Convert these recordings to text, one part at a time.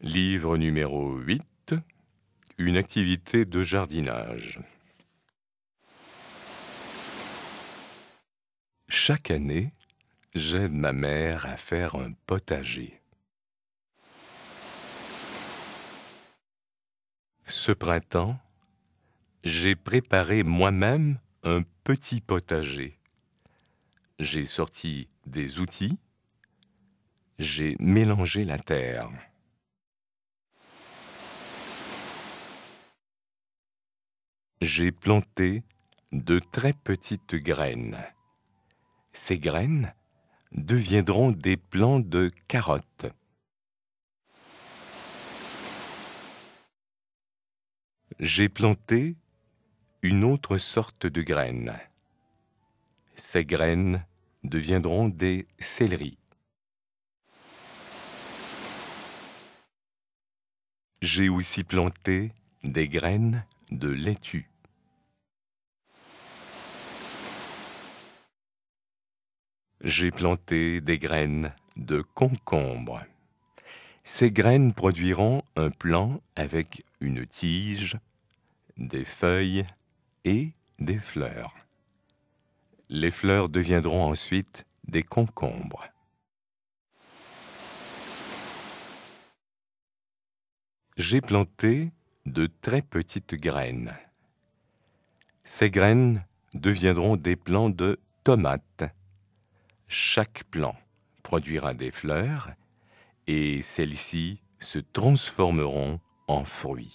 Livre numéro 8, une activité de jardinage. Chaque année, j'aide ma mère à faire un potager. Ce printemps, j'ai préparé moi-même un petit potager. J'ai sorti des outils, j'ai mélangé la terre. J'ai planté de très petites graines. Ces graines deviendront des plants de carottes. J'ai planté une autre sorte de graines. Ces graines deviendront des céleris. J'ai aussi planté des graines de laitue. J'ai planté des graines de concombre. Ces graines produiront un plant avec une tige, des feuilles et des fleurs. Les fleurs deviendront ensuite des concombres. J'ai planté de très petites graines. Ces graines deviendront des plants de tomates. Chaque plant produira des fleurs et celles-ci se transformeront en fruits.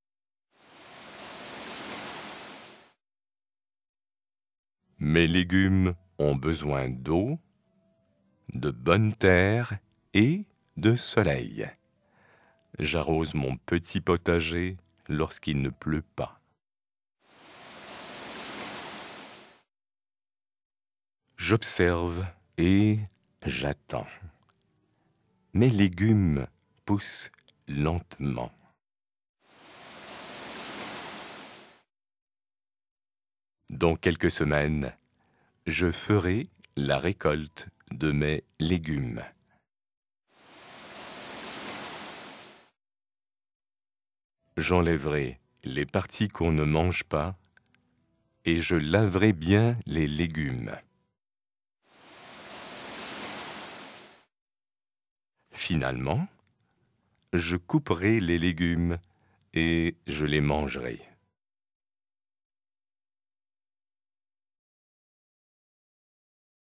Mes légumes ont besoin d'eau, de bonne terre et de soleil. J'arrose mon petit potager lorsqu'il ne pleut pas. J'observe et j'attends. Mes légumes poussent lentement. Dans quelques semaines, je ferai la récolte de mes légumes. J'enlèverai les parties qu'on ne mange pas et je laverai bien les légumes. Finalement, je couperai les légumes et je les mangerai.